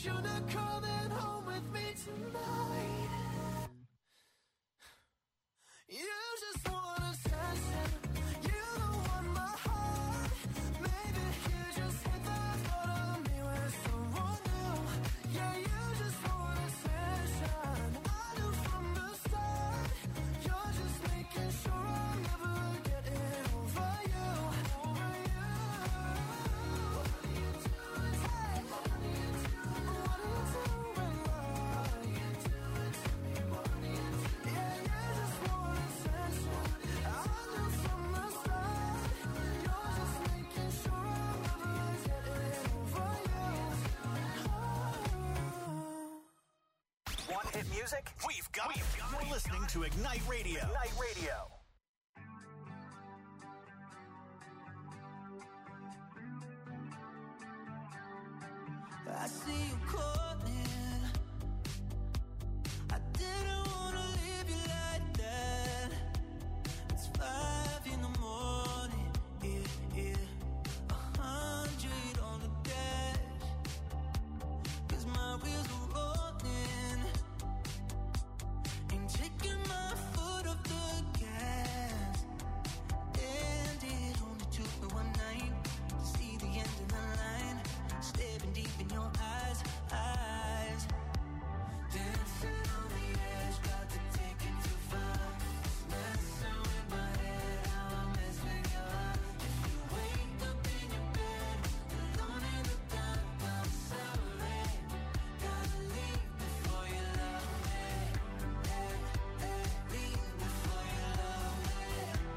you're not coming home with me tonight. You just want attention. You don't want my heart. Maybe you just hit the thought of me with someone new. Yeah, you just want attention. I knew from the start. You're just making sure I'm never getting over you. Over you. What are you doing? Hey, what are you doing? What are you doing? What are you doing to me? What are you doing? Yeah, you just want attention. I knew from the start. You're just making sure I'm never getting over you. Want hit music? We've got it. You're listening to Ignite Radio. Ignite Radio. I see you calling. I didn't wanna leave you like that. It's 5 in the morning, yeah. 100 on the dash. 'Cause my wheels are rolling. Ain't taking my foot off the gas. And it only took me one night to see the end of the line. Staring deep in your eyes. Dancing on the edge, got to take it too far. Messing with my head, how I mess with your heart. If you wake up in your bed, alone in the dark, I'm sorry. Gotta leave before you love me. Leave before you love me.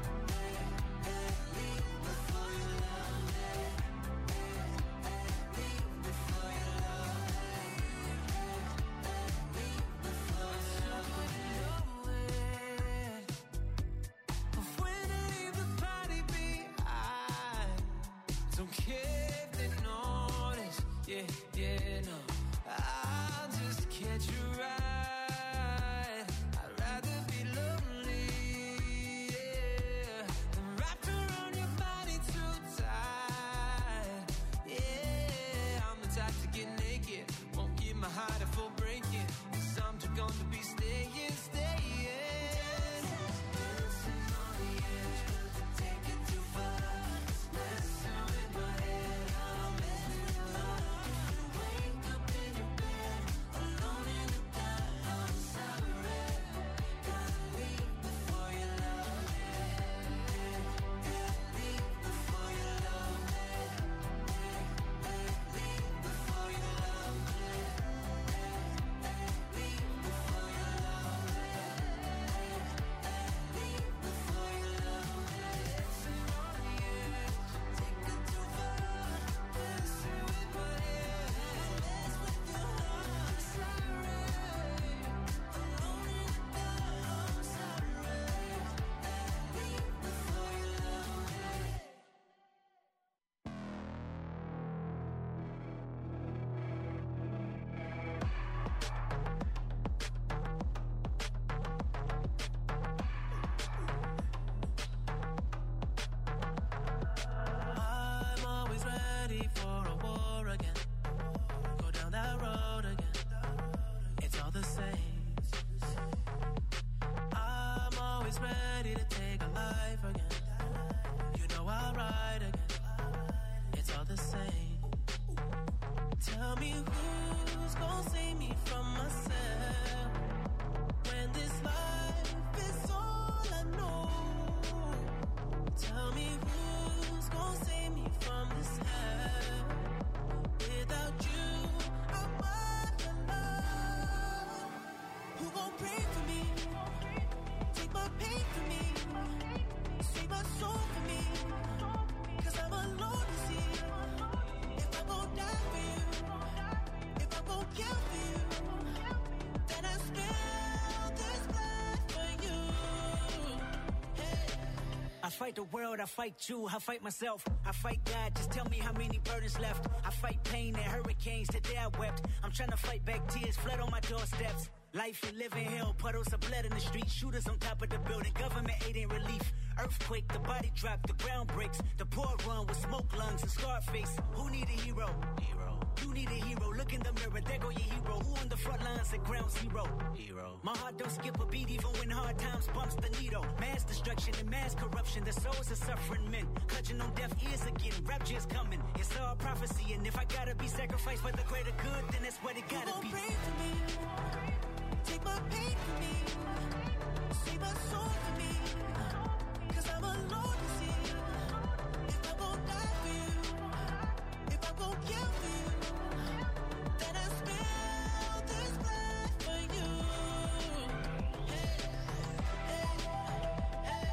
Leave before you love me. Leave before you love me. Leave before you love me. But when I leave the party behind, don't care if they notice. Yeah, no. I'll just catch you right. I'd rather be lonely, yeah, than wrapped around your body too tight. Yeah, I'm the type to get naked, won't give my heart a full breaking. 'Cause I'm just gonna be staying. Dancing on the edge, got to take it too far. Messing with my head, how I mess with your heart. If you wake up in your bed, alone in the dark, I'm sorry. Gotta leave before you love me. Leave before you love me. Leave before you love me. Leave before you love me. Leave before you love me. Dancing on the edge, take it too far. Dancing with my head, mess with your heart. Sorry, alone in the dark, I'm sorry. Leave before you love me. I'm always ready for a war again. Go down that road again. It's all the same. I'm always ready to take a life again. You know I'll ride again. It's all the same. Tell me who's gonna save me from myself when this life is all I know. Tell me who's gonna save me from this hell. Without you, I'm alone. Who gon' pray for me? Take my pain for me. Save my soul for me. 'Cause I'm alone to see. If I gon' die for you, if I gon' kill for you, then I spill this blood for you. Hey. I fight the world, I fight you, I fight myself, I fight God, just tell me how many burdens left. I fight pain and hurricanes, today I wept. I'm trying to fight back tears, flood on my doorsteps. Life and living hell, puddles of blood in the street, shooters on top of the building, government aid ain't relief. Earthquake, the body drop, the ground breaks, the poor run with smoke lungs and scarred face. Who need a hero? You need a hero, look in the mirror, there go your hero. Who on the front lines at ground zero? Hero. My heart don't skip a beat even when hard times bumps the needle. Mass destruction and mass corruption, the souls of suffering men. Clutching on deaf ears again, rapture's coming. It's all prophecy, and if I gotta be sacrificed for the greater good, then that's what it gotta be. Pray for me, take my pain for me, save my soul for me, 'cause I'm alone to see. If I won't die for you, if I won't kill for you, then I spill this blood for you. Hey, hey, hey.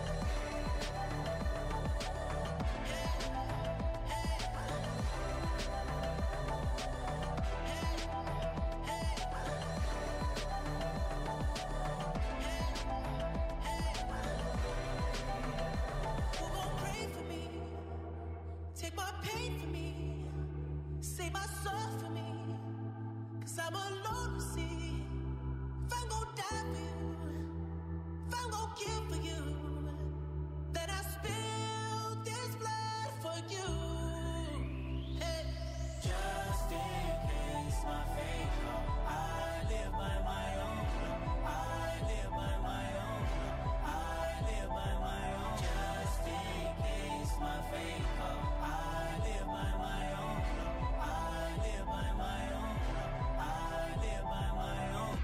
Who gon' pray for me? Take my pain for me, save my soul for me, 'cause I'm alone to see. If I'm gon' die for you, if I'm gon' kill for you, then I spill this blood for you. Hey. Just in case my fate come, I live by my own. I live by my own. I live by my own. Just in case my fate come, I live by my own. I live by my own. I live by my own.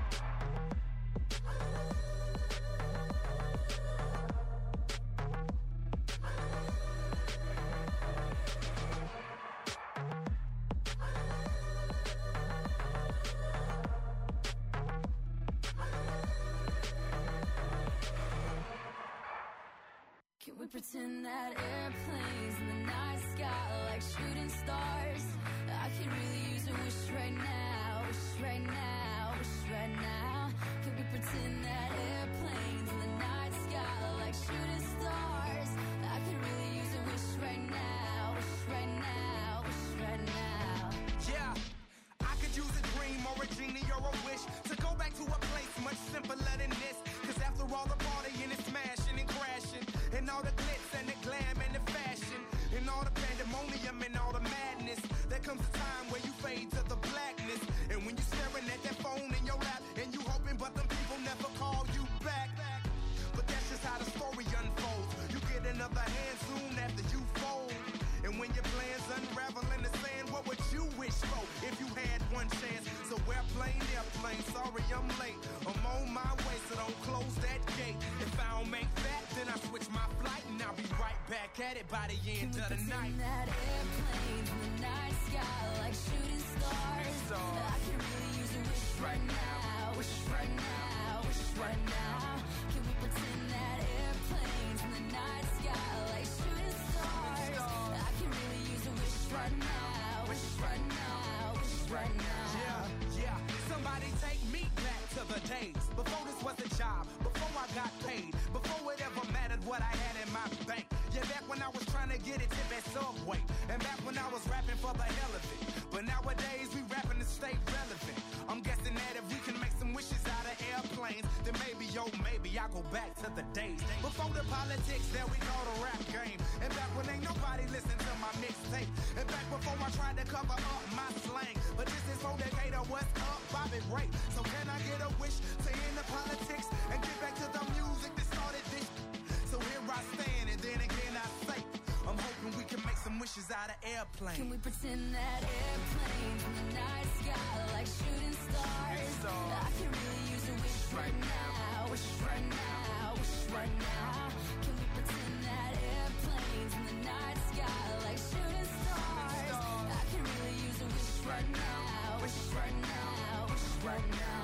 Can we pretend that airplanes in the night sky are like shooting stars? I could really use a wish right now, wish right now, wish right now. Can we pretend that airplanes in the night sky are like shooting stars? I could really use a wish right now, wish right now, wish right now. Yeah, I could use a dream or a genie or a wish to go back to a place much simpler than this. 'Cause after all the partying and smashing and crashing, and all the glitz and the glam and the fashion, and all the pandemonium and all the madness, there comes a time where you fade to the blackness. And when you're staring at that phone in your lap, and you hoping but them people never call you back. But that's just how the story unfolds. You get another hand soon after you fold. And when your plans unravel in the sand, what would you wish for if you had one chance? So airplane, sorry I'm late. I'm on my way, so don't close that gate. If I don't make that, then I switch my flight, and I'll be right back at it by the end of the night. That airplanes in the night sky like shooting stars. I can really use a wish right now, wish right now, wish right now. Can we pretend that airplanes in the night sky like shooting stars? I can really use a wish right now, wish right now, wish right now. Yeah, somebody take me back to the days before this was a job, before I got paid, before it ever mattered what I had in my bank. Yeah, back when I was trying to get a tip at Subway, and back when I was rapping for the hell of it. But nowadays we rapping to stay relevant. I'm guessing that if we can make some wishes out of airplanes, then maybe, maybe I go back to the days before the politics that we call the rap game. And back when ain't nobody listened to my mixtape. And back before I tried to cover up my slang. But this is for Decatur, what's up, Bobby Ray. So can I get a wish to end the politics and get back to the music that started this? So here I stand, and then again I say, I'm hoping we can make some wishes out of airplanes. Can we pretend that airplanes in the night sky like shooting stars? I can really use a wish right now, wish right now, wish right now. Can we pretend that airplanes in the night sky like shooting stars? I can really use a wish right now, wish right now, wish right now.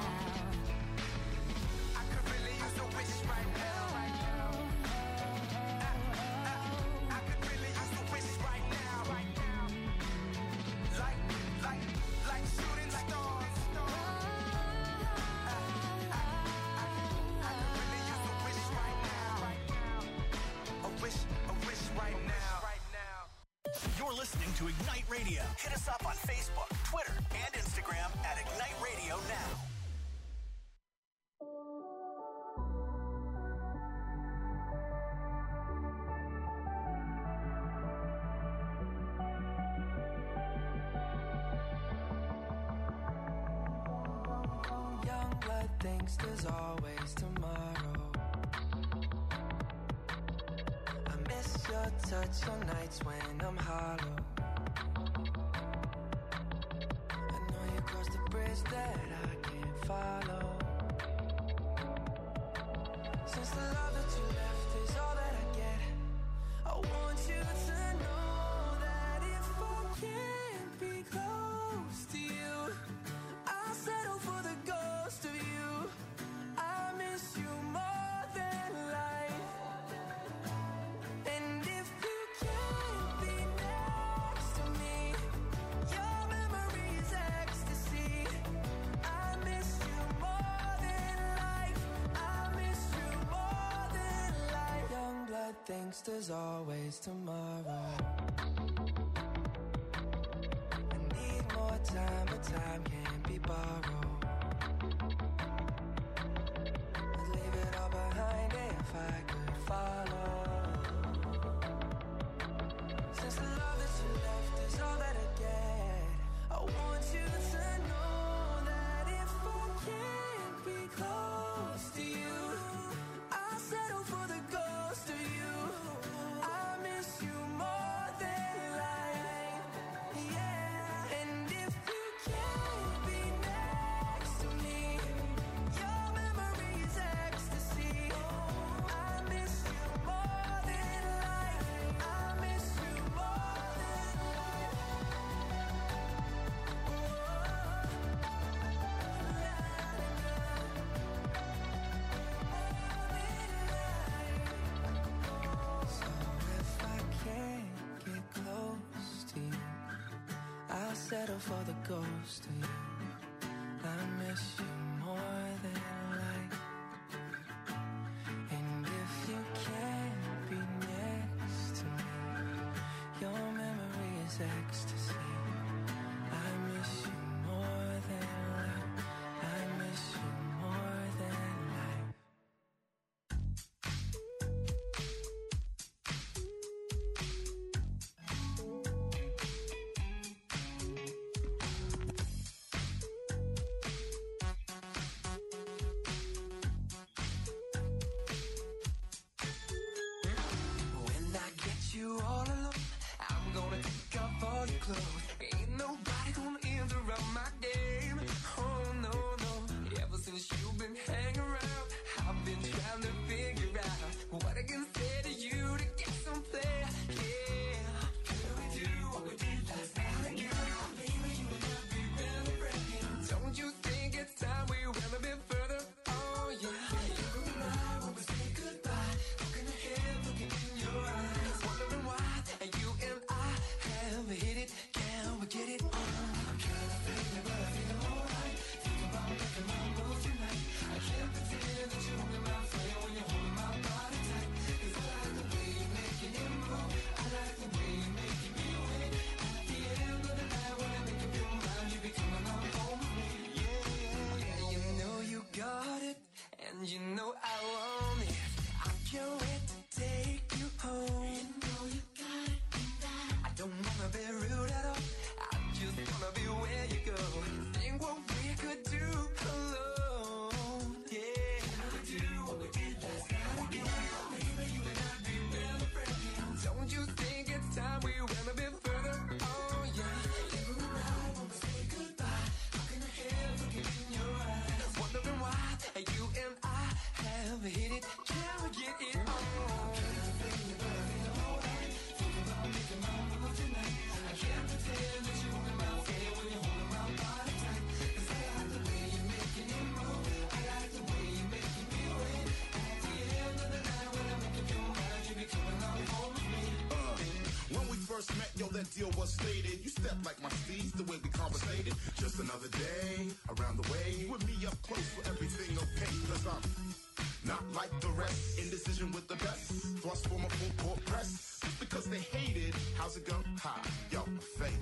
I could really use a wish right now. I could really use a wish right now. Like shooting stars. I could really use a wish right now. A wish right now. You're listening to Ignite Radio. Hit us up on Facebook, Twitter, and Instagram at Ignite Radio Now. blood thinks there's always tomorrow. I miss your touch on nights when I'm hollow. I know you crossed the bridge that I can't follow. Since the love that you left is all that I get, I want you to know that if I can't be close to you, I'll settle for the ghost of you. I miss you more than life. And if you can't be next to me, your memory's ecstasy. I miss you more than life. I miss you more than life. Young blood thinks there's always tomorrow. I need more time, but time can't be borrowed. I'd leave it all behind if I could follow. Since the love that you left is all that I get, I want you to know that if I can't be close to you, I'll settle for the ghost of you. I miss you more than life, yeah. And if you can't be next to me, your memory's ecstasy. I miss you more than life. I miss you more than So if I can't get close to you, I'll settle for the ghost of you. I miss you more than life. And if you can't be next to me, your memory is ecstasy. I miss you more than life. I miss you more than life. When I get you all alone, I'm gonna take off all your clothes. Ain't nobody gonna interrupt my game. Oh no, no. Ever since you've been hanging around, I've been trying to figure out what I can say to you to get some play. Yeah. Can we do what we did last night again? Maybe you and I be better friends. Don't you think it's time we went a bit further? Oh yeah. You and I, when we say goodbye, looking ahead, looking in your eyes, wondering why you and I have hit it. Can we get it on? I'm kind of feeling, but I feel alright. Think about making my move tonight. I can't pretend that you're in my flame when you're holding my body tight. 'Cause I like the way you're making it move. I like the way you're making me wait. At the end of the night, when I make up your mind, you be coming on home with me. Yeah, you know you got it, and you know I want it. I can't wait to take you home. You know you got it, I don't wanna be rude at all. I just wanna be where you go. Think what we could do alone. Yeah, can we do what we did last night again? Maybe you and I be better friends. Don't you think it's time we went a bit further? Oh yeah. You and I, when we say goodbye, looking ahead, looking in your eyes, wondering why you and I have hit it. Can we get it on? When we first met, yo, that deal was stated. You stepped like my steez, the way we conversated. Just another day, around the way. With me up close for everything okay. 'Cause I'm not like the rest. Indecision with the best. Thrust for my full court press. Just because they hated, how's it go? Ha, yo, fake.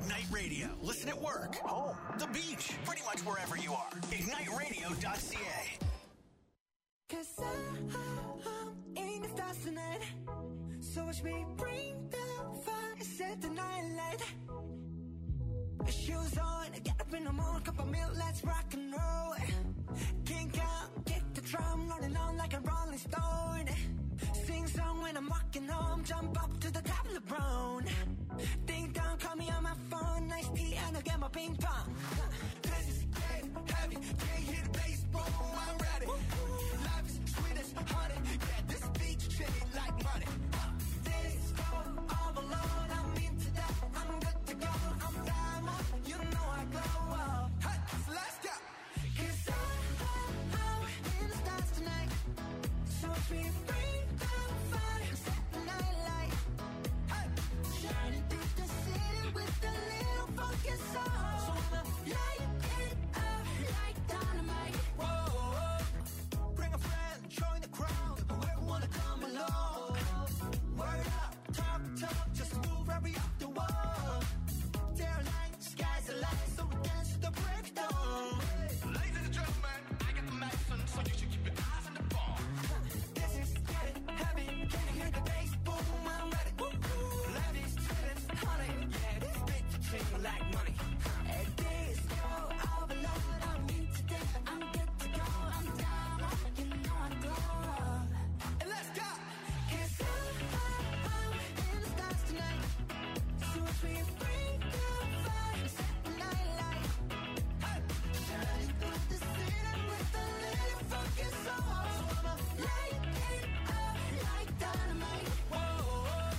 Ignite Radio. Listen at work, home, the beach, pretty much wherever you are. IgniteRadio.ca. Cause I'm in the stars tonight. So watch me bring the fire, set the night light. Shoes on, get up in the morning, cup of milk, let's rock and roll. Kink out, get the drum rolling on like a rolling stone. Sing song when I'm walking home, jump up to the top of the brown. Ding dong, call me on my phone, nice tea and I'll get my ping pong. This is getting heavy, can't hear the bass, boom, I'm ready. Life is sweet as honey, yeah, this beach chain like money. This go all alone, I'm into that, I'm good to go, I'm diamond, you know I glow. Hey, so let's go. Cause I'm in the stars tonight, so we bring the fire, set the night light. Hey, shining through the city with a little funky soul. So I'ma light it up like dynamite. Whoa, bring a friend, join the crowd, whoever wanna come along. Word up, talk, just move right up the wall. They're light, skies are light, so we dance to the breakdown. Ladies and gentlemen, I got the medicine, so you should keep your eyes on the ball. This is getting heavy, can you hear the bass? Boom, I'm ready. Levi's feeling honey, yeah, this bitch chain like money. And this go overload, I'm into that, I'm good to go, I'm down, you know I glow. And let's go, 'cause I'm in the stars tonight. So if we bring the fire, set the night light. Hey, shining through the city with a little funky soul. So I'ma light it up like dynamite. Whoa,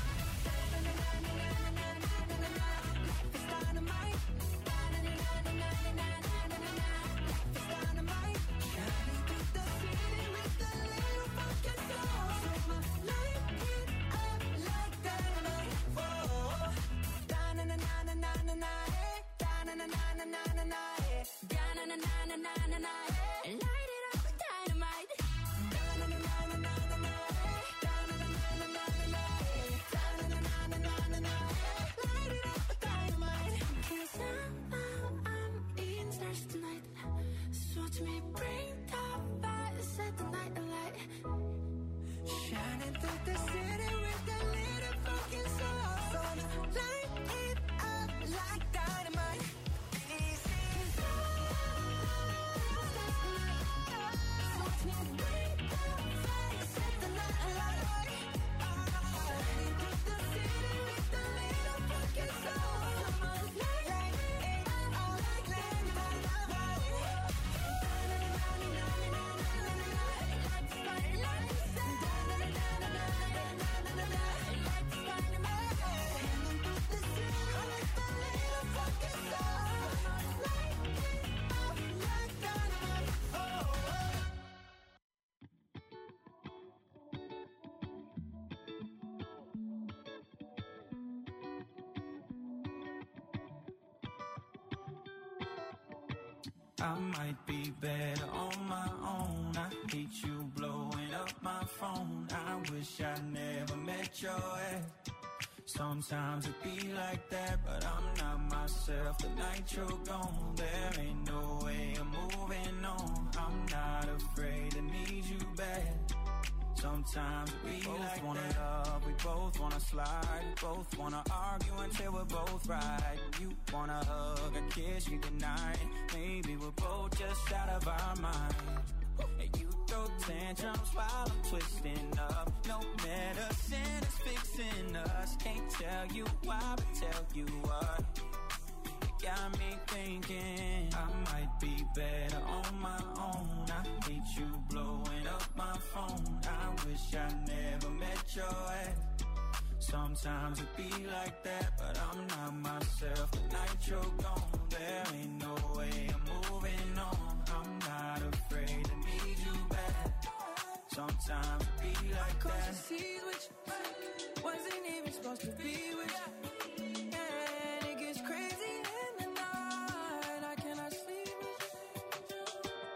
life is dynamite. Life is dynamite. Shining through the city with a little funky soul. So I'ma light it up like dynamite. Whoa, da-na-na-na-na-na-na, da-na-na-na-na-na-na, da-na-na-na-na-na-na, light it up with dynamite. Da-na-na-na-na-na-na, da-na-na-na-na-na-na, da-na-na-na-na-na-na, light it up with dynamite. 'Cause I'm in stars tonight. So watch me bring the fire, set the night alight. Shining through the city with a little fucking soul. So light it up like dynamite. Easy. 'Cause so watch me bring the fire, set the night alight. Shining through the city with a little fucking soul. So light it up like dynamite. I might be better on my own. I hate you blowing up my phone. I wish I never met your ex. Sometimes it be like that, but I'm not myself. The night you're gone, there ain't no way I'm moving on. I'm not afraid to need you back. Sometimes we both like wanna love, we both wanna slide, we both wanna argue until we're both right. You wanna hug or kiss me goodnight. Maybe we're both just out of our minds. And you throw tantrums while I'm twisting up. No medicine is fixing us. Can't tell you why, but tell you what. It got me thinking I might be better on my own. I hate you blowing up my phone. I wish I never met your ex. Sometimes it be like that, but I'm not myself. The night you're gone, there ain't no way I'm moving on. I'm not afraid to need you back. Sometimes it be like that. Wasn't even supposed to be with you. And it gets crazy in the night. I cannot sleep with you. And I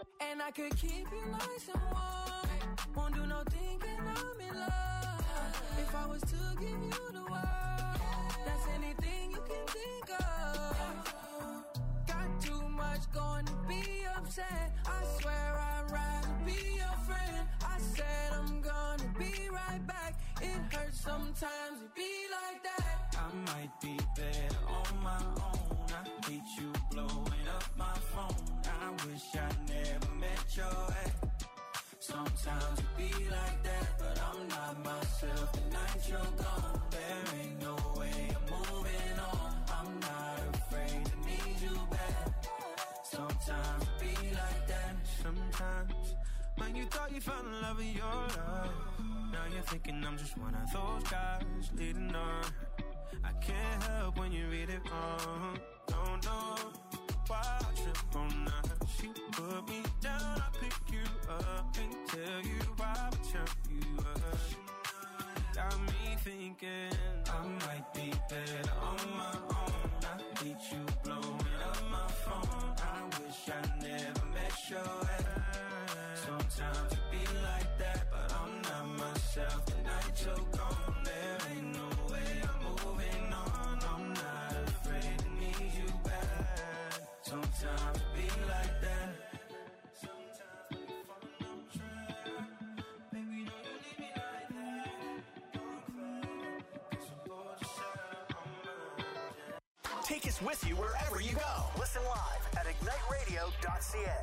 I could keep you nice and warm. Won't do no thinking I'm in love. If I was to give you the world, that's anything you can think of. Got too much going to be upset. I swear I'd rather be your friend. I said I'm gonna be right back. It hurts sometimes to be like that. I might be better on my own. I hate you blowing up my phone. I wish I never met your ex. Sometimes it be like that, but I'm not myself the night you're gone. There ain't no way I'm moving on. I'm not afraid to need you back. Sometimes it be like that. Sometimes when you thought you found the love of your life, now you're thinking I'm just one of those guys leading on. I can't help when you read it wrong. Don't know why I trip on that. She put me down, I pick you up. Can't tell you why I tell you up. Got me thinking I might be better on my own. I hate you blowing up my phone. I wish I never met your ex. Sometimes it be like that, but I'm not myself the night you're gone. There ain't no way I'm moving on. I'm not afraid to need you back. Sometimes it be like that. Sometimes we fall on track. Baby, don't you leave me like that. Don't cry, 'cause I'm bored to shut on my. Take us with you wherever you go. Listen live at igniteradio.ca.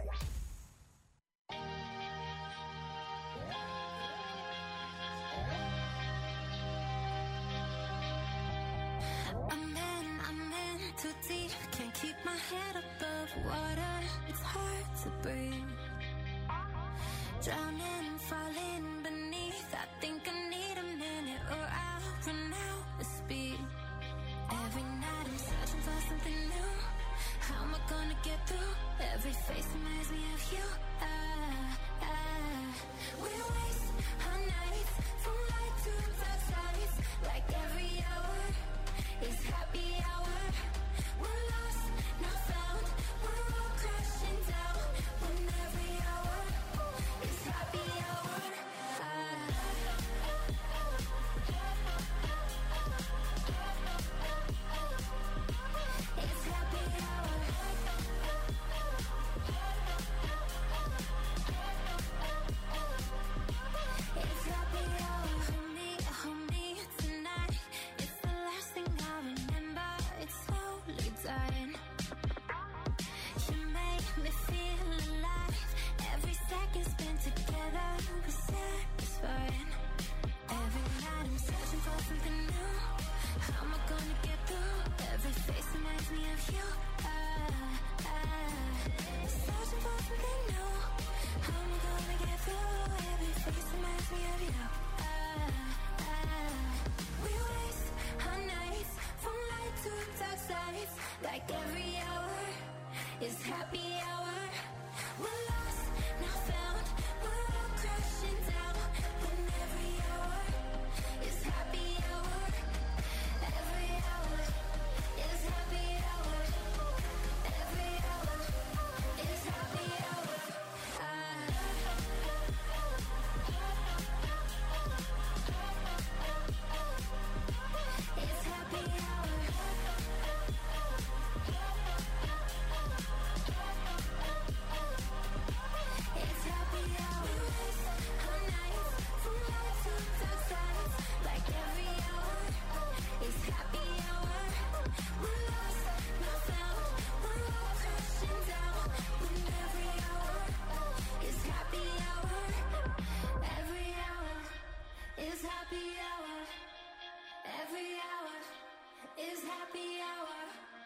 I'm in too deep. Can't keep my head above water. It's hard to breathe. Drowning, falling beneath. I think I need a minute or I'll run out of speed. Every night I'm searching for something new. How am I gonna get through? Every face reminds me of you. We waste our nights from light to dark sides. Like every hour is happy hour. We're lost, not found. We're all crashing down. When every hour is happy hour. It's happy hour. It's happy hour. Hold me tonight. It's the last thing I remember. It's slowly dying. You make me feel alive. Every second spent together was satisfying. Every night I'm searching for something new. How am I gonna get through? Every face reminds me of you. Searching for something new. How am I gonna get through? Every face reminds me of you. We waste our nights from light to dark sides. Like every hour is happy hour. We're lost, not found. We're all crashing down. When every hour is happy hour. Every hour is happy hour. Every hour is happy hour. It's happy hour. It's happy hour. We waste our nights from light to dark sides. Like every hour is happy hour. We're lost, not found. We're all crashing down. When every hour is happy hour. Every hour is happy hour. Every hour is happy hour.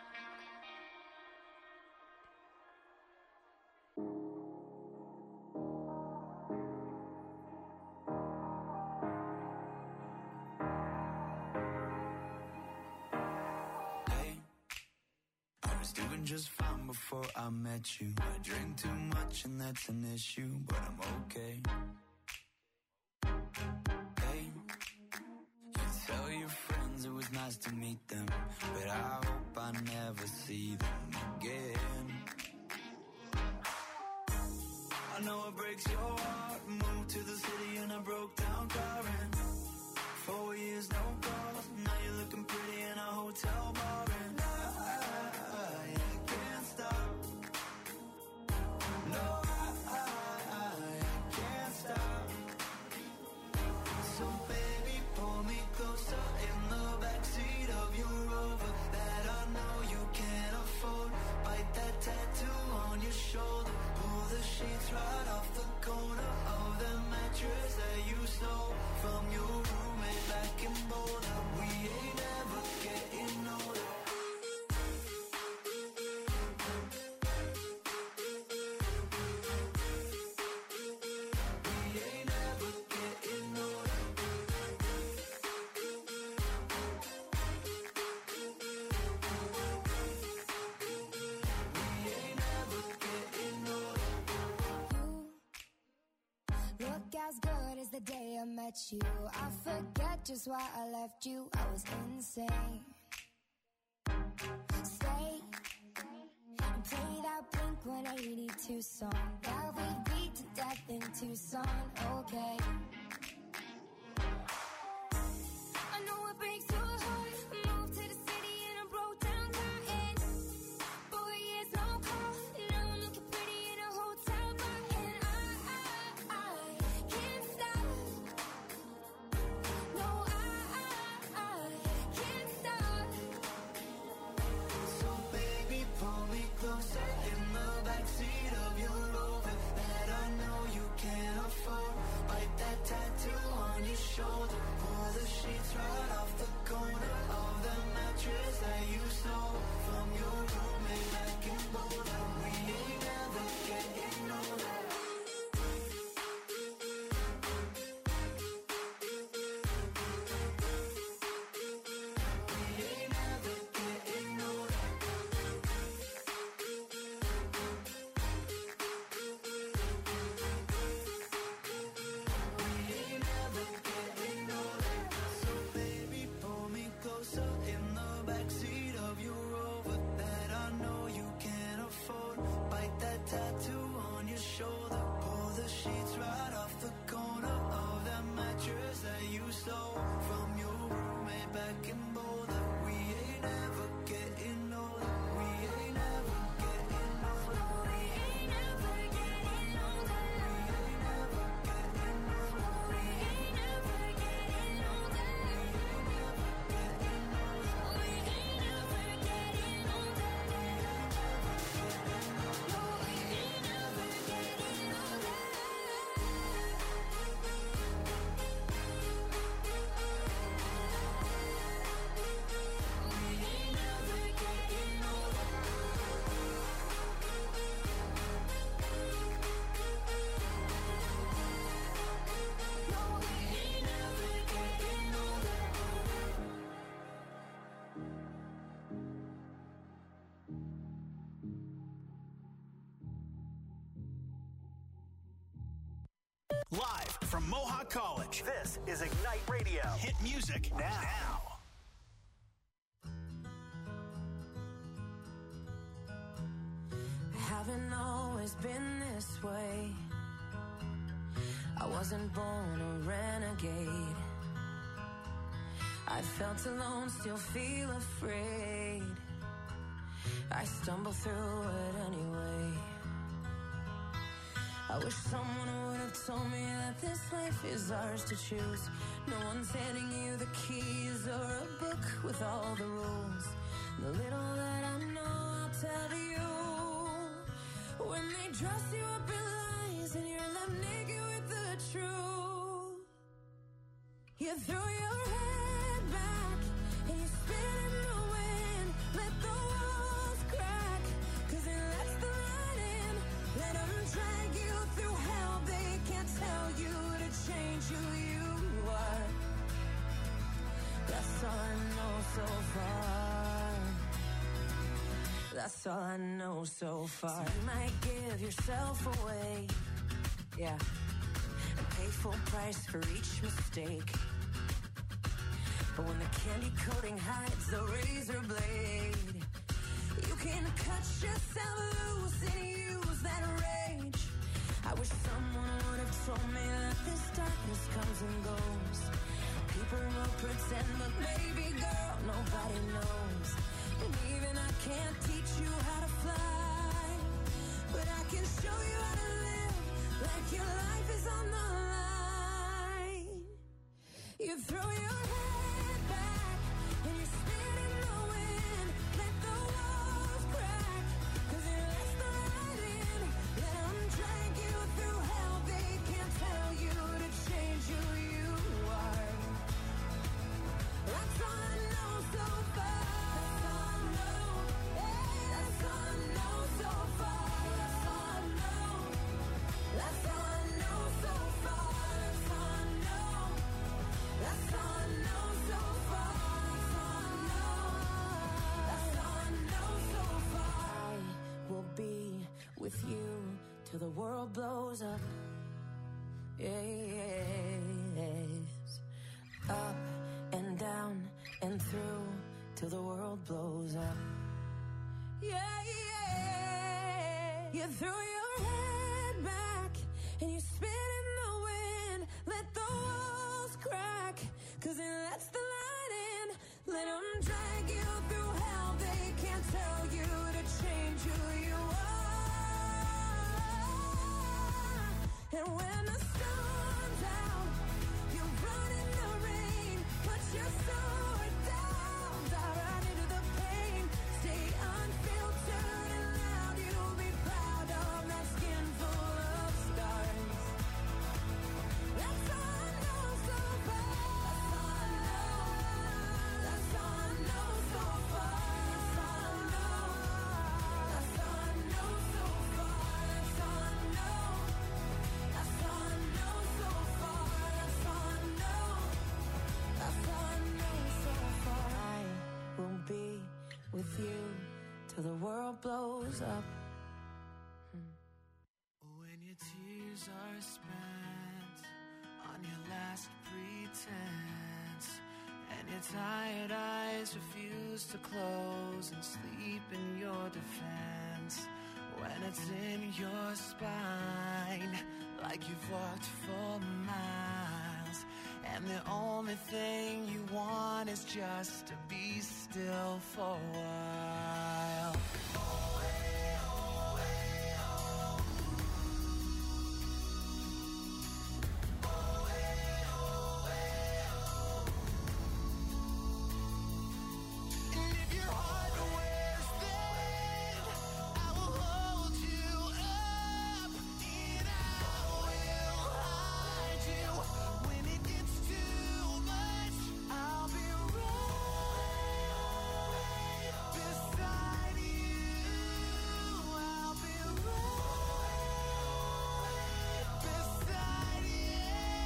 Hey, I was doing just fine before I met you. I drink too much and that's an issue, but I'm okay. Hey, you tell your friends it was nice to meet them, but I hope I never see them again. I know it breaks your heart. Moved to the city in a broke down car and 4 years no calls. Now you're looking pretty in a hotel bar and I can't stop. No, I can't stop. So baby, pull me closer in the backseat of your Rover that I know you can't afford. Bite that tattoo on your shoulder. Pull the sheets right off the corner of the mattress that you stole from your roommate back in Boulder. We ain't never getting older. Look as good as the day I met you. I forget just why I left you. I was insane. Stay and play that Blink 182 song that we beat to death in Tucson. Okay. I know it breaks your heart. Moved to the city in a broke down car and 4 years no call. Now I'm looking pretty in a hotel bar and I can't stop. No, I can't stop. So baby, pull me closer in the backseat of your Rover that I know you can't afford. Bite that tattoo on your shoulder. Pull the sheets right off the corner of the mattress that you stole from your roommate back in Boulder. We ain't never getting older. We ain't never getting older. We ain't never getting older. So baby, pull me closer in the backseat of your Rover that I know you can't afford. Bite that tattoo on your shoulder. Pull the sheets right off the corner of that mattress that you stole from your roommate back in Boulder. We ain't never getting older. We ain't never getting older. We ain't never getting older. We ain't never getting older. We ain't never getting older. We ain't never getting older. No, we ain't never getting older. We ain't never getting older. No, we ain't never getting older. Live from Mohawk College, this is Ignite Radio. Hit music now. I haven't always been this way. I wasn't born a renegade. I felt alone, still feel afraid. I stumble through it anyway. I wish someone would have told me that this life is ours to choose. No one's handing you the keys or a book with all the rules. The little that I know, I'll tell you. When they dress you up in lies and you're left naked with the truth, you throw your head back and you spin in the wind. Let the walls crack, 'cause it lets the light in. Let them drag you through hell. They can't tell you to change who you are. That's all I know so far. That's all I know so far. So you might give yourself away, yeah, and pay full price for each mistake. But when the candy coating hides the razor blade, you can cut yourself loose and use that rage. I wish pretend, but baby girl, nobody knows. And even I can't teach you how to fly, but I can show you how to live like your life is on the line. You throw your head back and you spin in the wind. Let the walls crack, 'cause you let the light in. Let them drag you through hell. They can't tell you to change who you are. That's all I know so far. That's all I know. Hey, that's all I know so far. That's all I know. That's all I know so far. That's all I know. That's all I know so far. That's all I know. That's all I know so far. I will be with you till the world blows up. Yes. Up and down and through till the world blows up. Yeah, yeah. You throw your head back and you spin in the wind. Let the walls crack, 'cause it lets the light in. Let them drag you through hell. They can't tell you to change who you are. And when the sun's out, you run in the rain. Put your sword down, dive right into the pain. Stay unfiltered and loud. You'll be proud of that skin full of scars. That's all I know so far. That's all I know. That's all I know so far. That's all I know. That's all I know so far. That's all I know. That's all I know so far. That's all I know. That's all I know so far. I will be with you till the world blows up. When your tears are spent on your last pretense, and your tired eyes refuse to close and sleep in your defense, when it's in your spine like you've walked for miles, and the only thing you want is just to be still for a while. And if your heart wears thin, I will hold you up, and I will hide you. When it gets too much, I'll be right beside you. I'll be right beside you.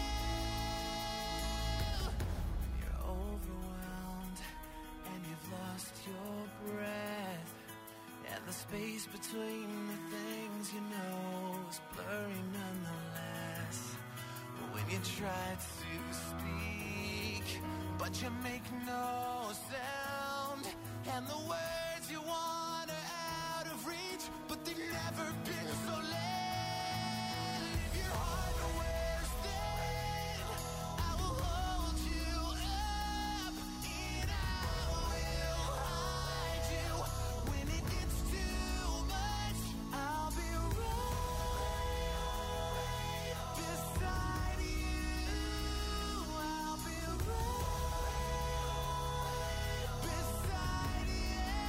You're overwhelmed and you've lost your breath, and the space between the things you know is blurry nonetheless. When you try to speak, but you make no sound, and the words you want are out of reach, but they've never been so late. If your heart wears thin, I will hold you up, and I will hide you. When it gets too much, I'll be right beside you. I'll be right beside you.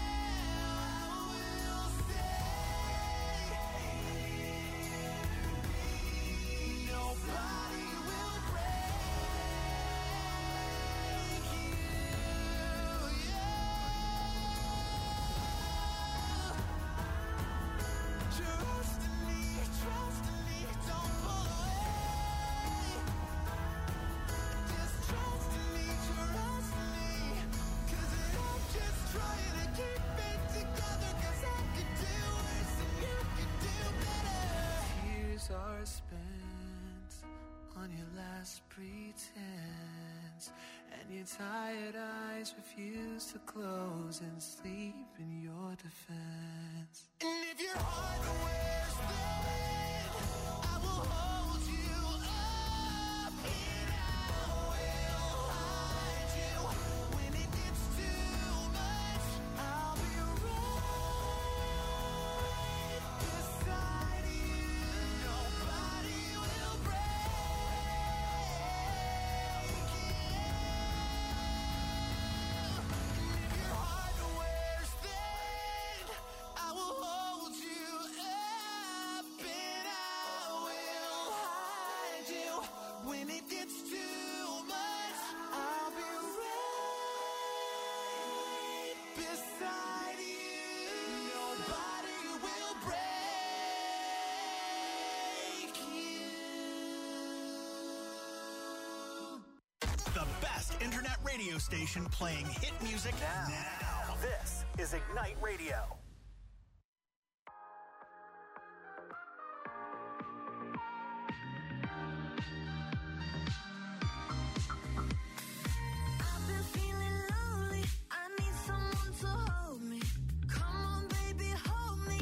I will stay. Nobody will break you. Trust in me, don't pull away. Just trust in me, 'cause I'm just trying to keep it together, 'cause I could do worse and you could do better. Tears are spent on your last pretense, and your tired eyes refuse to close and sleep in your defense. And if your heart wears thin, I will hold you up, and I will hide you. When it gets too much, I'll be right beside you. Nobody will break you. The best internet radio station playing hit music now. This is Ignite Radio. I've been feeling lonely. I need someone to hold me. Come on, baby, hold me.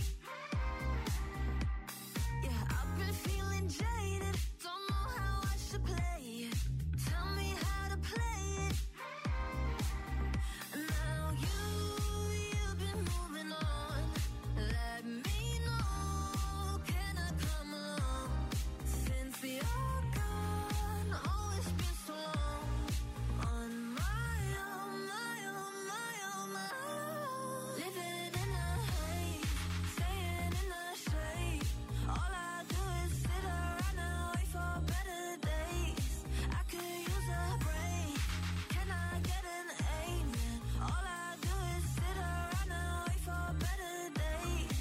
Yeah, I've been feeling jaded. Don't know how I should play it. Tell me how to play it. Now you've been moving on. Let me know. Can I come along? Since you're gone, oh, it's been so long. On my own, my own, my own, my own. Living in the haze, staying in the shade. All I do is sit around and wait for better days. I could use a break. Can I get an amen? All I do is sit around and wait for better days.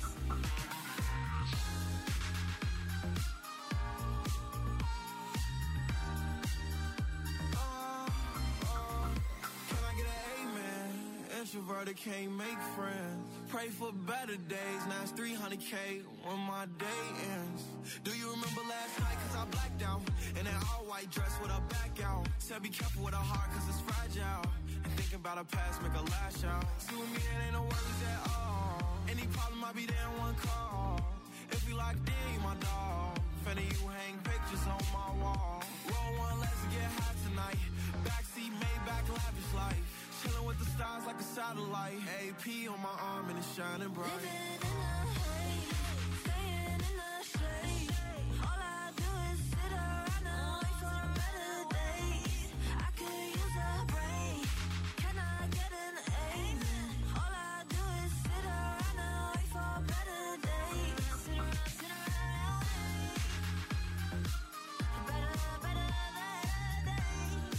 Can I get an amen? Introverted can't make friends. Pray for better days. Now it's 300K when my day ends. Do you remember last night? Cause I blacked out. In an all white dress with a back out. Said be careful with a heart cause it's fragile. And thinking about her past make her lash out. See with me it ain't no worries at all. Any problem I'll be there in one call. If we locked in, you my dog. Finna you hang pictures on my wall. Roll one, let's get high tonight. Backseat, Maybach, lavish life. Chilling with the stars like a satellite. AP on my arm and it's shining bright. Living in the haze, staying in the shade. All I do is sit around and wait for better days. I could use a break. Can I get an amen? All I do is sit around and wait for better days. Sit around and wait. Better days.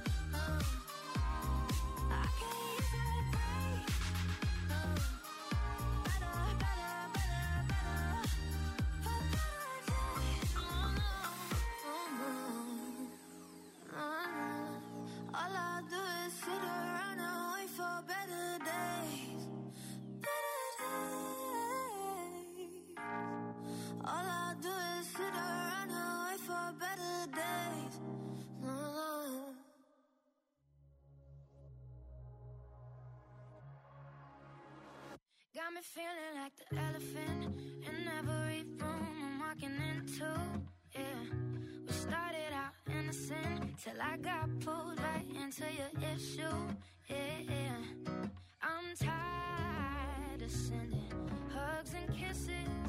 I could use a break. Better all I do is sit around and wait for better days. Better days. All I do is sit around and wait for better days. Got me feeling like the elephant in every room I'm walking into. Yeah, we started out innocent till I got pulled right into your issue. Yeah, I'm tired of sending hugs and kisses.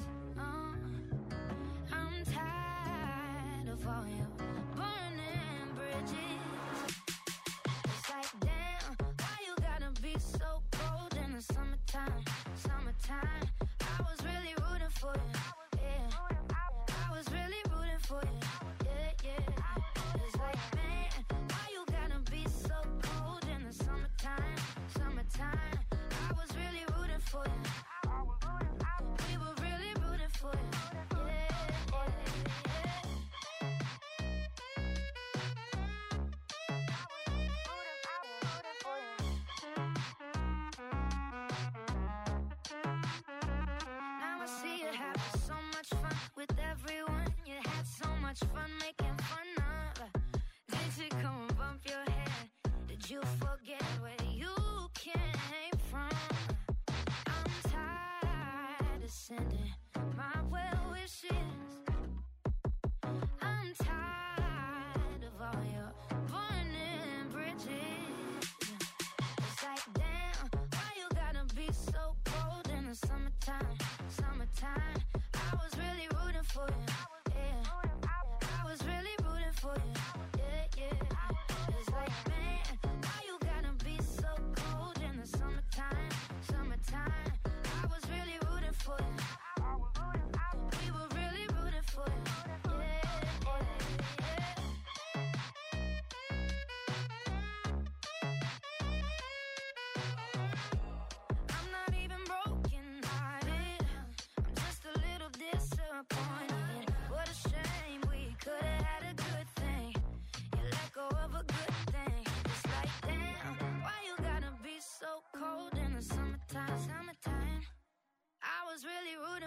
I'm tired of all your burning bridges. It's like, damn, why you gotta be so cold in the summertime? Summertime, I was really rooting for you. Yeah, I was really rooting for you. Yeah. It's like, man, why you gotta be so cold in the summertime? Summertime, I was really rooting for you. We were really rooting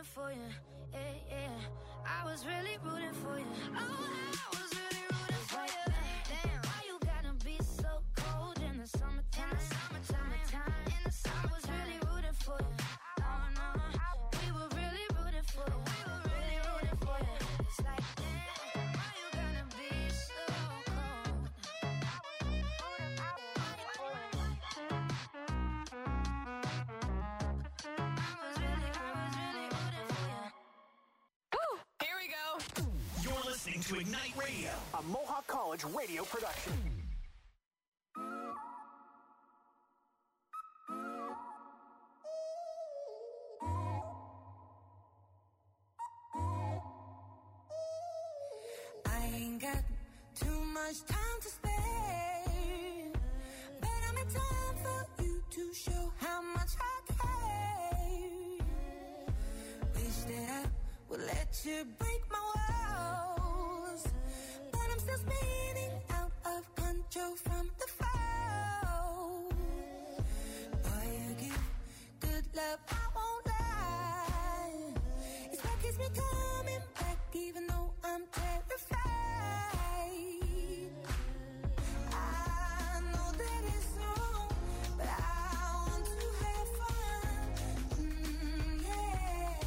rooting for you. Yeah, yeah. I was really rooting for you. Oh, I was really rooting for you. Damn, why you gotta be so cold in the summertime? Summertime. In the summer, I was really rooting for you. Oh no, we were really rooting for you. We were really rooting for you. It's like, damn, why you gotta be so cold? Here we go. You're listening to Ignite Radio, a Mohawk College radio production. I ain't got too much time to spare, but I'm in time for you to show how much I care. Wish that I would let you break my walls, but I'm still spinning out of control from the fall. Boy, you give good love, I won't lie. It's what keeps me coming back, even though I'm terrified. I know that it's wrong, but I want to have fun. Yeah,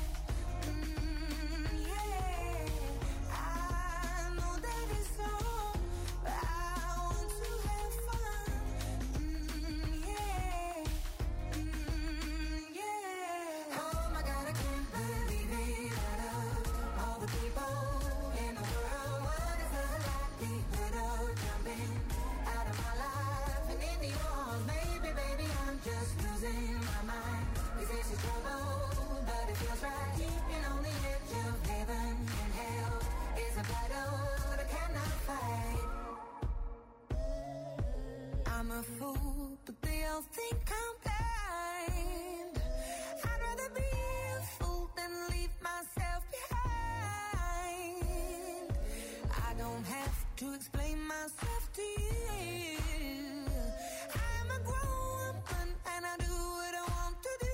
yeah. I know that it's wrong, but I want to have fun. Yeah, yeah. Oh my God, I can't believe it. Out of all the people in the world, what is the likelihood of jumping out of my life and into yours? Maybe, baby, I'm just losing my mind. This is trouble, but it feels right. Keeping on the edge of heaven and hell is a battle that I cannot fight. I'm a fool, but they all think I'm blind. I'd rather be a fool than leave myself behind. I don't have to explain myself to you. I'm a grown woman and I do what I want to do.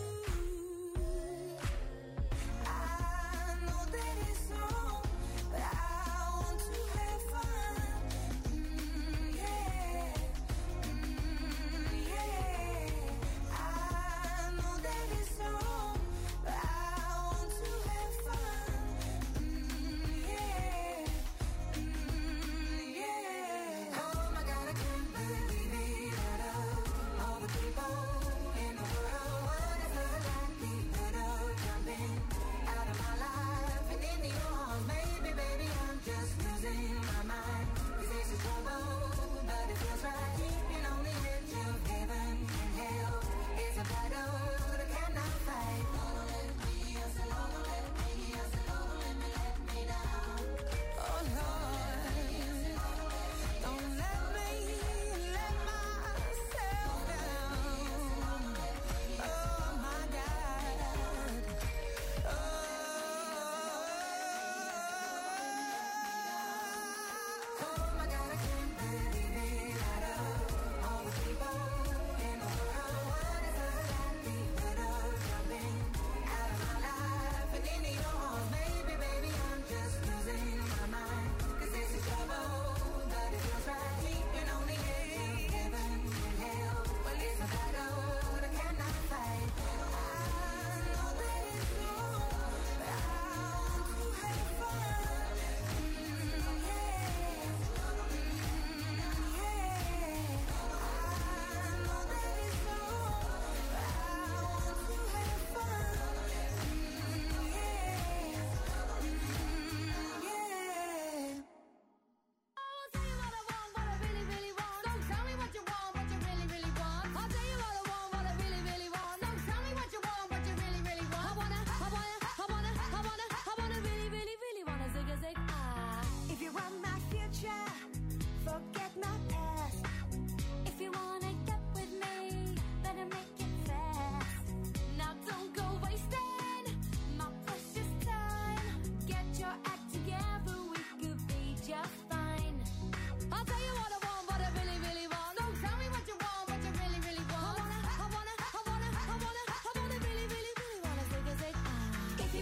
I know that it's wrong, but I want to have fun. Yeah, yeah. I know that it's wrong, but I want to have fun. Yeah, yeah. Oh my God, I can't believe it. Out of all the people in the world, what is the likelihood of jumping out of my life and into yours? Maybe, baby, I'm just losing my mind. 'Cause this is trouble, but it feels right. Keeping on the edge of heaven and hell is a battle that I cannot fight. Don't let me, I said, don't let me, I said, don't let me down. Oh Lord, don't let me let myself down. Oh my God. Oh my God, I can't believe it. Out of all the people in the world, what is the likelihood of jumping out of my life and into yours? Maybe, baby, I'm just losing my mind. 'Cause this is trouble, but it feels right. Keeping on the edge of heaven and hell. Well, it's a battle that I cannot fight. I know that it's wrong, but I want to have fun. Yeah, yeah. I know that it's wrong, but I want to have fun. Yeah. I'll tell you what I want, what I really, really want. Don't tell me what you want, what you really, really want. I'll tell you what I want, what I really, really want. Don't tell me what you want, what you really, really want. I wanna really, really, really wanna zig a zig. If you want my future, forget my past. If you wanna get with me, better make it fast. Now don't go wasting my precious time. Get your act together, we could be just fine. I'll tell you what I want, what I really, really want. Don't tell me what you want, what you really, really want. I wanna really, really, really wanna zig a zig. If you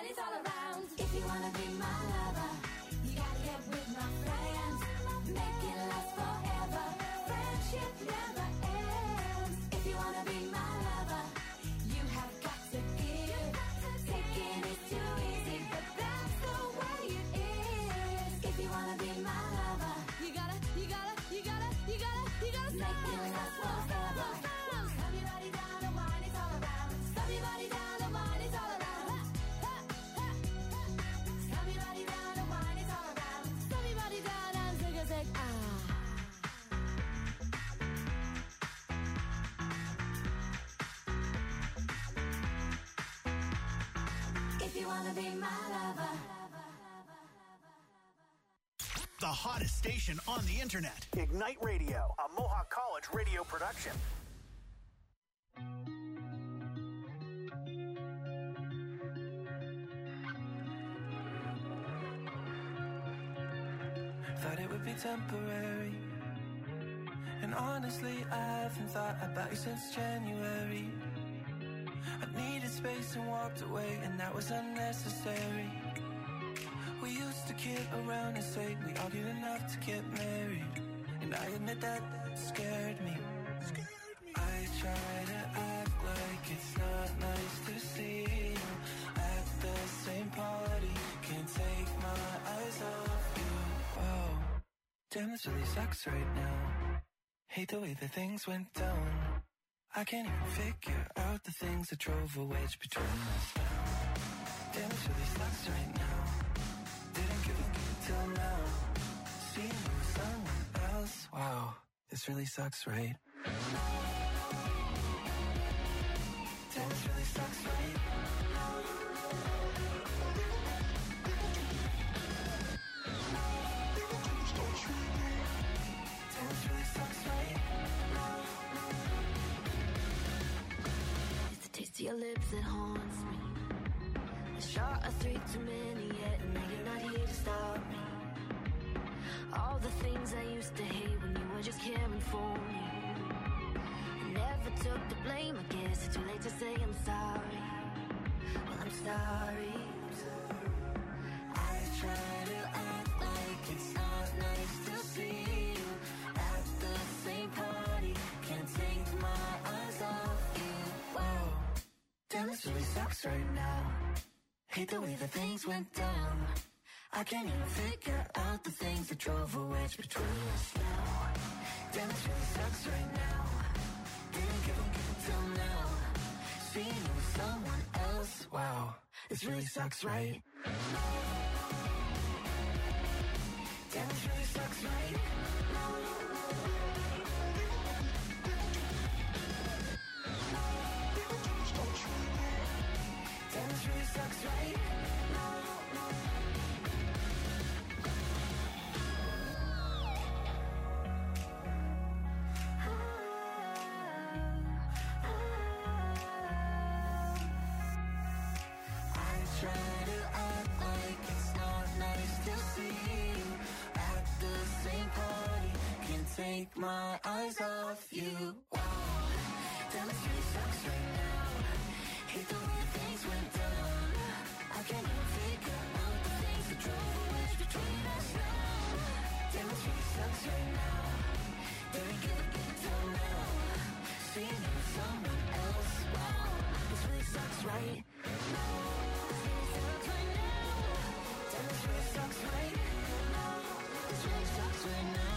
it's all around. If you wanna be my lover, you gotta get with my friends. Make it last forever. Friendship never ends. If you wanna be my lover, you have got to give. Taking is too easy, but that's the way it is. If you wanna be my lover, you gotta make it last forever. Stop your body down and wine, it's all around. Stop your body down and wine, it's all around. Stop your body down and wine, it's all around. Stop your body down and zig ah. If you wanna be my lover. The hottest station on the internet. Ignite Radio, a Mohawk College radio production. Thought it would be temporary. And honestly, I haven't thought about you since January. I needed space and walked away, and that was unnecessary. We used to kid around and say we argued enough to get married. And I admit that scared me. I try to act like it's not nice to see you at the same party. Can't take my eyes off you. Whoa, damn, this really sucks right now. Hate the way that things went down. I can't even figure out the things that drove a wedge between us now. Damn, this really sucks right now. Didn't give a till now. Seeing you with someone else. Wow, this really sucks, right? Damn, this really sucks, right? Damn, this really sucks, right? It's the taste of your lips that haunts me. A shot of 3 too many yet, and now you're not here to stop me. All the things I used to hate when you were just caring for me. I never took the blame, I guess it's too late to say I'm sorry. Well, I'm sorry. I try to act like it's not nice to see you at the same party. Can't take my eyes off you. Whoa, Damn, this really sucks right now. Hate the way that things went down. I can't even figure out the things that drove a wedge between us now. Damn, this really sucks right now. Didn't give a till now. Seeing you with someone else. Wow, this really sucks, right? Damn, this really sucks, right? Damn, this really sucks, right? Take my eyes off you. Wow, damn, this really sucks right now. Hate the way things went down. I can't even figure out the things that drove a wedge between us now. Damn, this really sucks right now. Didn't give a till now. Seeing you with someone else. Wow, this really sucks right now. This really sucks right now. Damn, this really sucks right now. This really sucks right now.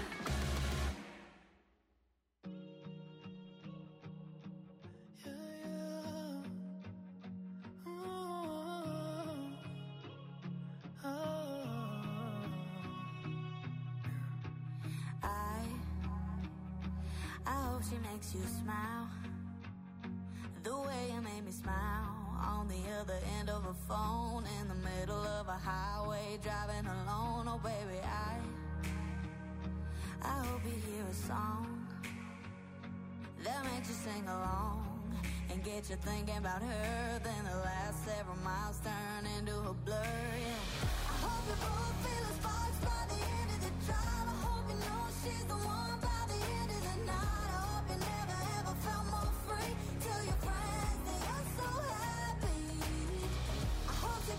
She makes you smile the way you made me smile on the other end of a phone in the middle of a highway driving alone. Oh baby, I hope you hear a song that makes you sing along and get you thinking about her. Then the last several miles turn into a blur. Yeah. I hope you both feel the sparks by the end of the drive. I hope you know she's the one by the end of the night. I hope you never ever felt more free. Tell your friends that you're so happy. I hope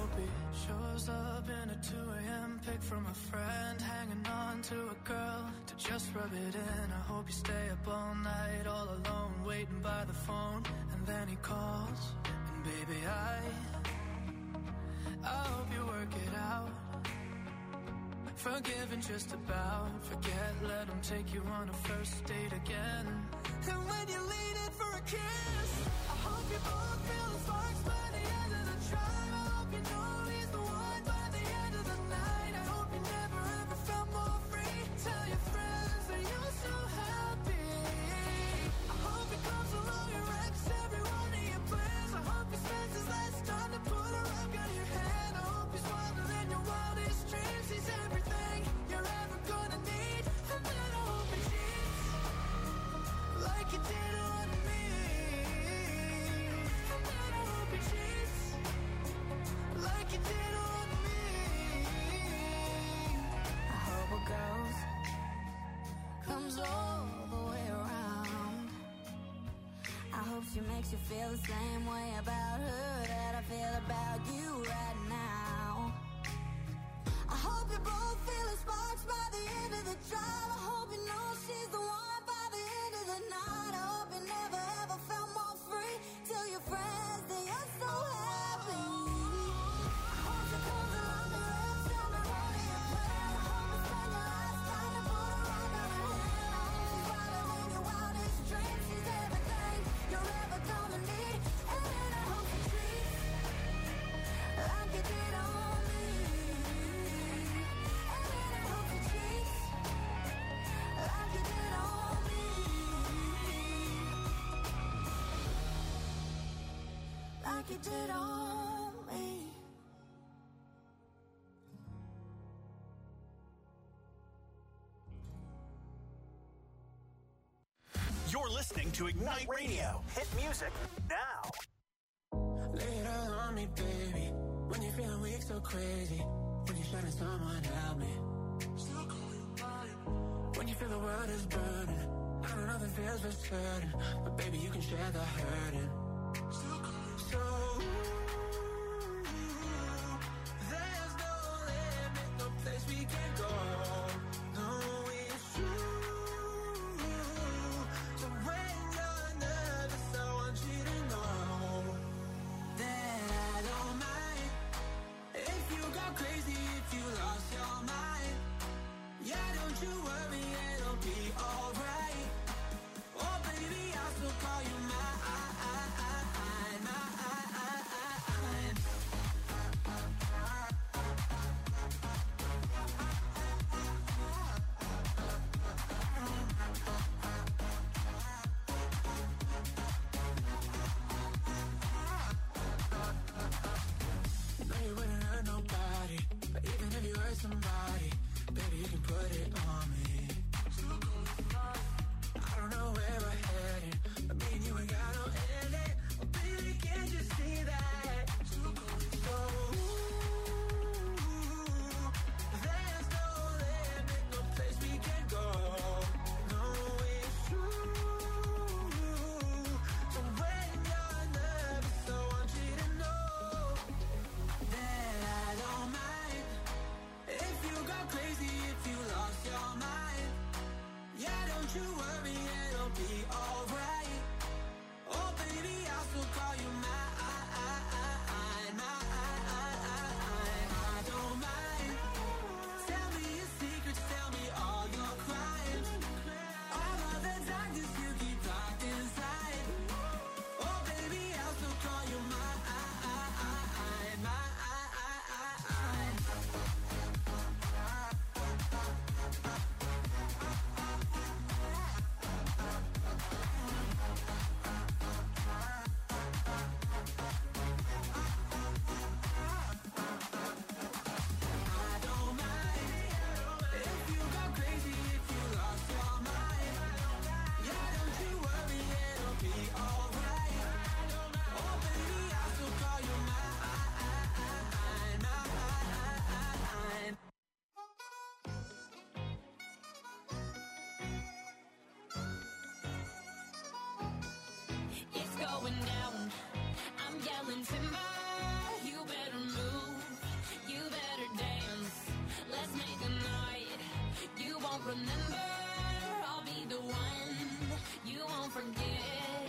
hope he shows up in a 2 a.m. pic from a friend, hanging on to a girl to just rub it in. I hope you stay up all night, all alone, waiting by the phone, and then he calls. And baby, I hope you work it out. Forgiven just about, forget, let him take you on a first date again. And when you lean in for a kiss, I hope you both feel the sparks by the end of the drive. I hope you know he's the one by the end of the night. I hope you never ever felt more free. Tell your friends that you're so happy. I hope he comes along and wrecks every one of your plans. I hope he spends his last time to put a rug on your hand. I hope he's wilder than your wildest dreams. He's everything you're ever gonna need. And then I hope he cheats like you did on me. And then I hope he cheats like you did on me. I hope it goes, comes all the way around. I hope she makes you feel the same way about her that I feel about you right now. I hope you both feel the sparks by the end of the drive. I hope you know she's the one by the end of the night. I hope you never ever felt more free. Tell your friends that you're so happy. I hope she comes along and wrecks every one of your plans. I hope you spend your last time to put a rug on her hand. I hope she's wilder than your wildest dreams. She's everything you're ever gonna need. And then I hope she treats like you did on me. And then I hope she treats like you did on me. Like you did on me. You're listening to Ignite Radio. Hit music now. Lay it all on me, baby. When you're feeling weak, so crazy. When you're shining, someone help me. When you feel the world is burning, I know nothing feels for certain, but baby, you can share the hurting. So there's no limit, no place we can go. No, it's true. So when you're nervous, I want you to know that I don't mind if you go crazy, if you lost your mind. Yeah, don't you worry, it'll be alright. Oh baby, I'll still call you mine. You know you wouldn't hurt nobody, but even if you hurt somebody, baby, you can put it on me. I don't know where we're headed, but me and you ain't got no ending. Oh, baby, can't you see that? So, there's no limit, no place we can go. No, it's true. So when you're nervous, I want you to know that I don't mind if you go crazy, if you lost your mind. Yeah, don't you worry, it'll be alright. Oh baby, I'll still call you mine. I don't mind. Tell me your secrets, tell me all your crimes. All of the darkness you keep locked inside. Oh baby, I'll still call you mine. I don't mind if you go crazy, if you lost your mind. Yeah, don't you worry, it'll be alright. Oh baby, I'll still call you mine. It's going down. I'm yelling timber. You better move. You better dance. Let's make a night. You won't remember. I'll be the one. You won't forget.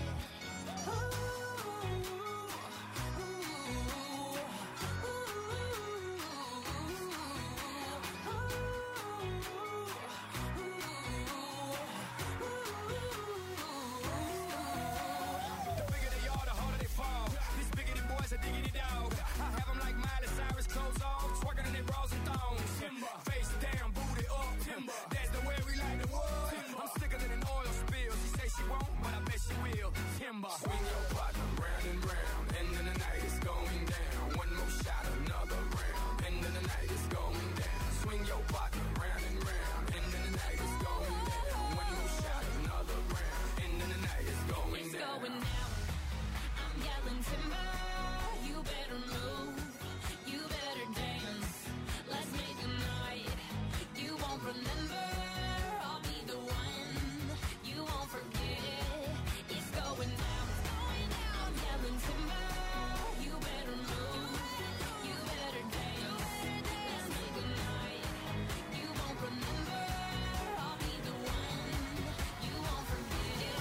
Swing your partner round and round, and then the night is going down. One more shot, another round, and then the night is going down. Swing your partner round and round, and then the night is going down. One more shot, another round, and then the night is going down. It's going down. I'm yelling timber. You better move. You better dance. Let's make a night. You won't remember. I'll be the one. You won't forget. It's going down. Timber, you better move, you better dance, let's make a night, you won't remember, I'll be the one, you won't forget.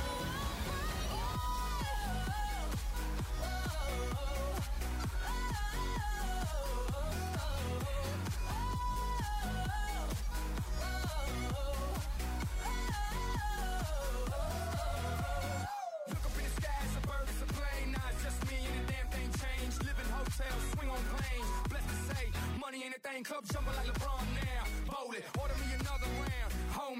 Look up in the sky, it's a bird, it's a plane, nah, it's just me and the damn thing changed. Live in hotels, swing on planes, blessed to say, money ain't a thing, club jumping